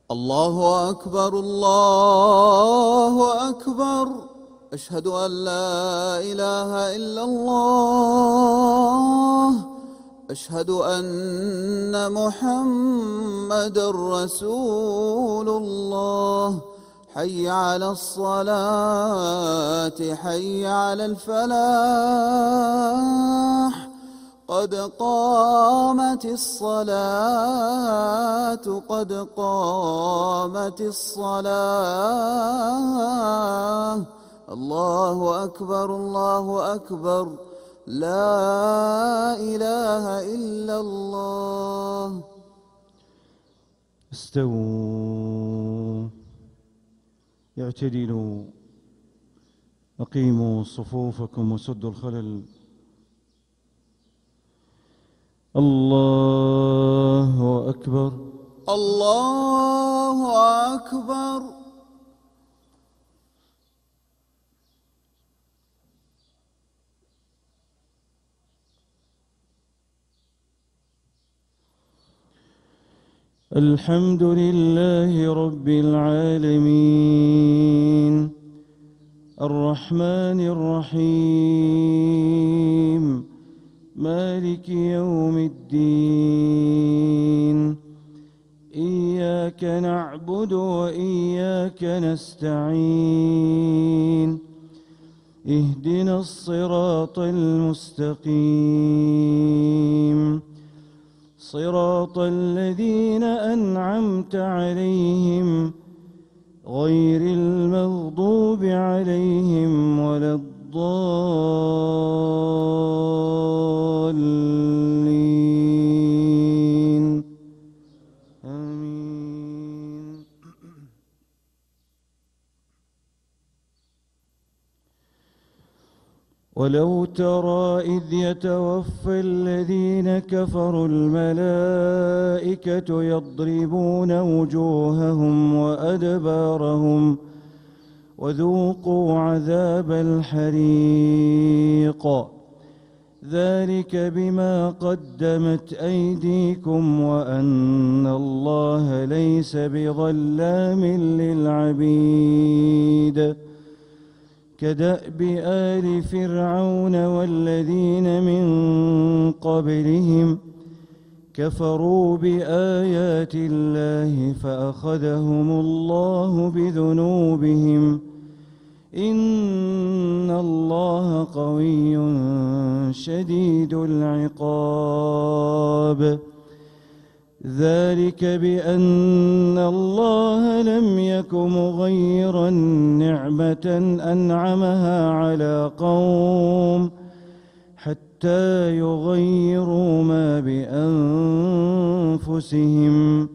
الله أكبر الله أكبر. أشهد أن لا إله إلا الله. أشهد أن محمدًا رسول الله. حي على الصلاة حي على الفلاح. قد قامت الصلاة قد قامت الصلاة. الله أكبر الله أكبر. لا إله إلا الله. استووا، اعتدلوا، أقيموا صفوفكم وسدوا الخلل. الله أكبر الله أكبر. الحمد لله رب العالمين الرحمن الرحيم مالك يوم الدين. إياك نعبد وإياك نستعين. اهدنا الصراط المستقيم صراط الذين أنعمت عليهم غير المغضوب عليهم ولا الضالين. آمين. ولو ترى إذ يتوفى الذين كفروا الملائكة يضربون وجوههم وأدبارهم وذوقوا عذاب الحريق ذلك بما قدمت أيديكم وأن الله ليس بظلام للعبيد. كدأب آل فرعون والذين من قبلهم كفروا بآيات الله فأخذهم الله بذنوبهم إن الله قوي شديد العقاب. ذلك بأن الله لم يك مغيرا نعمة أنعمها على قوم حتى يغيروا ما بأنفسهم.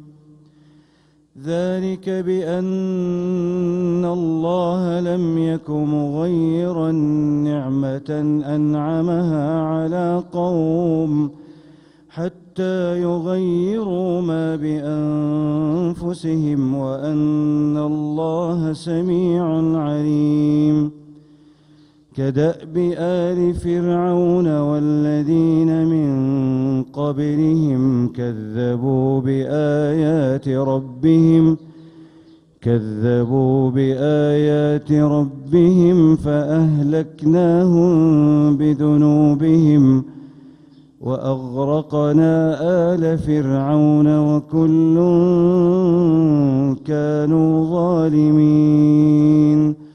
ذلك بأن الله لم يك مغيرا نعمة أنعمها على قوم حتى يغيروا ما بأنفسهم وأن الله سميع عليم. كدأب آل فرعون والذين من قبلهم كذبوا بآيات ربهم فأهلكناهم بذنوبهم وأغرقنا آل فرعون وكل كانوا ظالمين.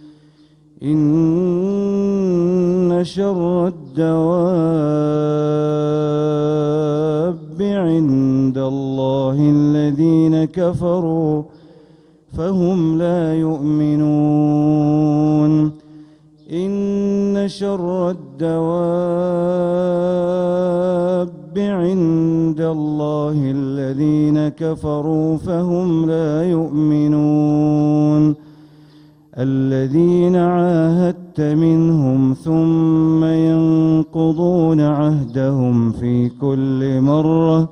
إن شر الدواب عند الله الذين كفروا فهم لا يؤمنون. إن شر الدواب عند الله الذين كفروا فهم لا يؤمنون. الذين عاهدت منهم ثم ينقضون عهدهم في كل مرة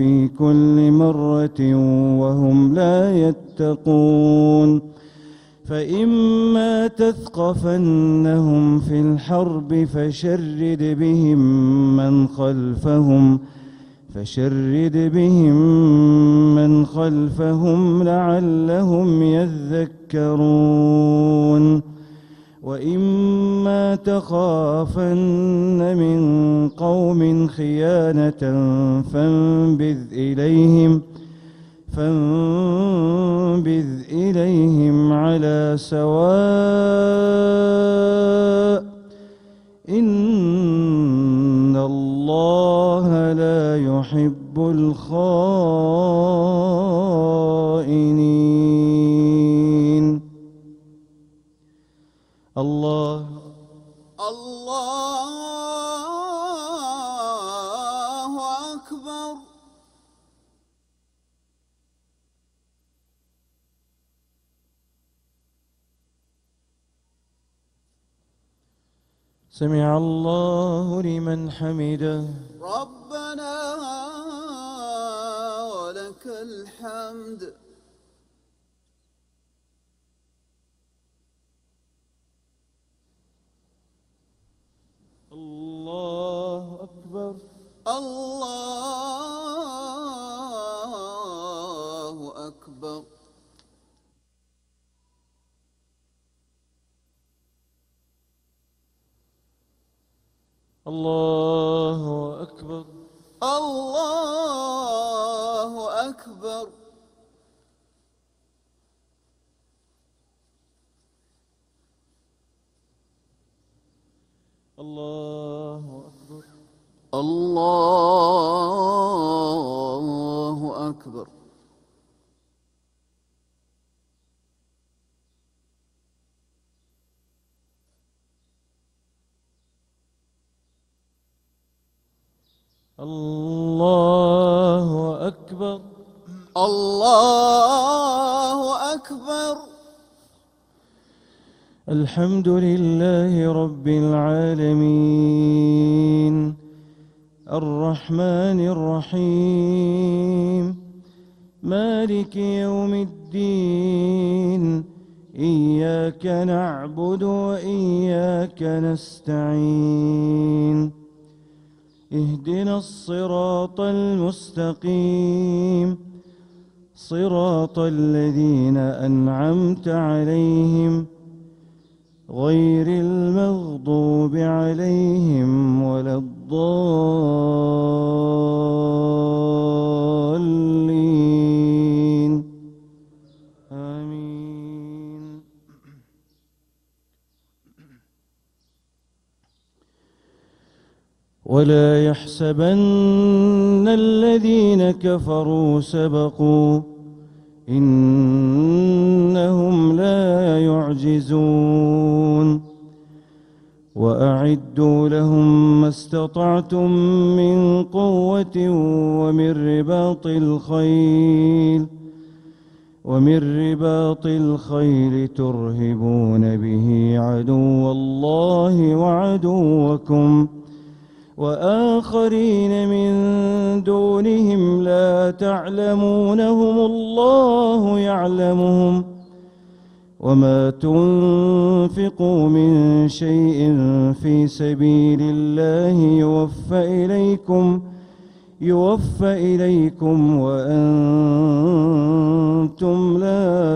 وهم لا يتقون فإما تثقفنهم في الحرب فشرد بهم من خلفهم لعلهم يذكرون وإما تخافن من قوم خيانة فانبذ إليهم على سواء إن الله لا يحب الخائنين. الله أكبر. سمع الله لمن حمده. ربنا ولك الحمد. الله أكبر. الله أكبر. الله أكبر. الله أكبر. الله أكبر. الله أكبر. الله أكبر. الله أكبر. الحمد لله رب العالمين الرحمن الرحيم مالك يوم الدين إياك نعبد وإياك نستعين اهدنا الصراط المستقيم صراط الذين أنعمت عليهم غير المغضوب عليهم ولا الضالين آمين. ولا يحسبن الذين كفروا سبقوا إنهم لا يعجزون وأعدوا لهم ما استطعتم من قوة ومن رباط الخيل ترهبون به عدو الله وعدوكم وآخرين من دونهم لا تعلمونهم الله يعلمهم وما تنفقوا من شيء في سبيل الله يوفى إليكم وأنتم لا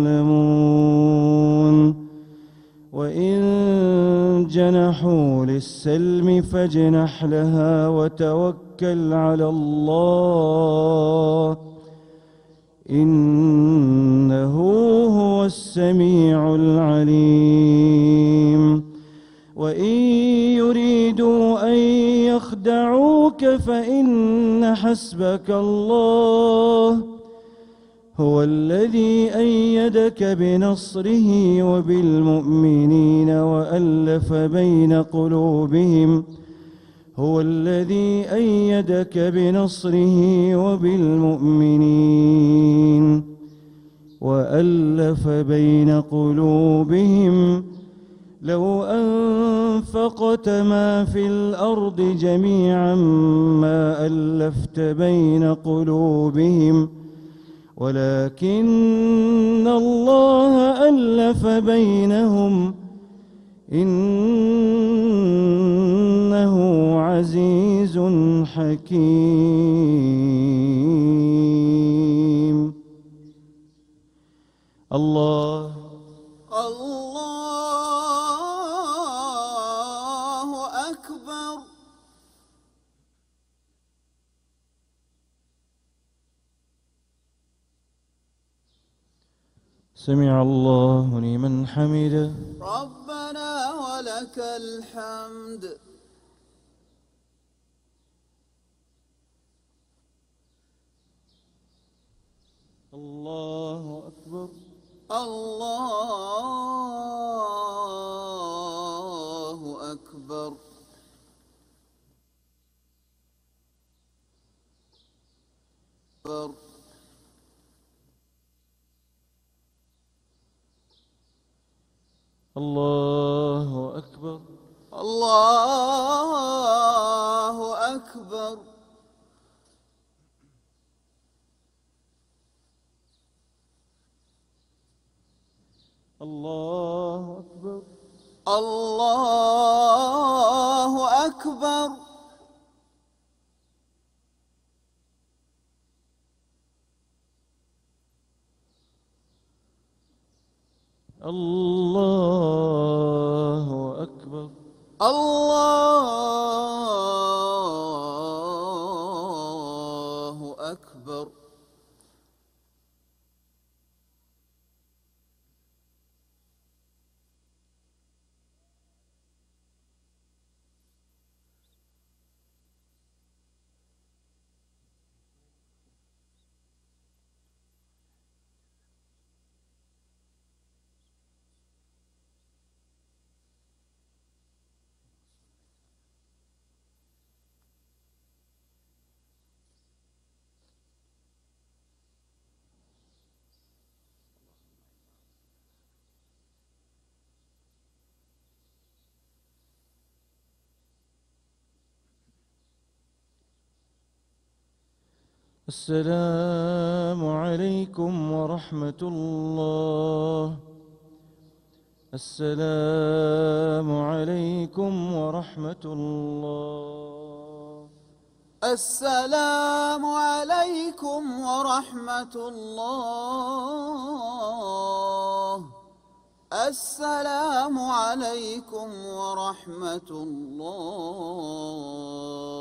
تظلمون وإن جنحوا للسلم فاجنح لها وتوكل على الله إنه هو السميع العليم. وإن يريدوا أن يخدعوك فإن حسبك الله هو الذي أيدك بنصره وبالمؤمنين وألف بين قلوبهم لو أنفقت ما في الأرض جميعا ما ألفت بين قلوبهم ولكن الله ألف بينهم إنه عزيز حكيم. الله أكبر. سمع الله لمن حمده. ربنا ولك الحمد. الله أكبر. الله أكبر. الله أكبر. الله أكبر. الله أكبر. الله أكبر. الله أكبر. الله أكبر. السلام عليكم ورحمة الله. السلام عليكم ورحمة الله. السلام عليكم ورحمة الله. السلام عليكم ورحمة الله.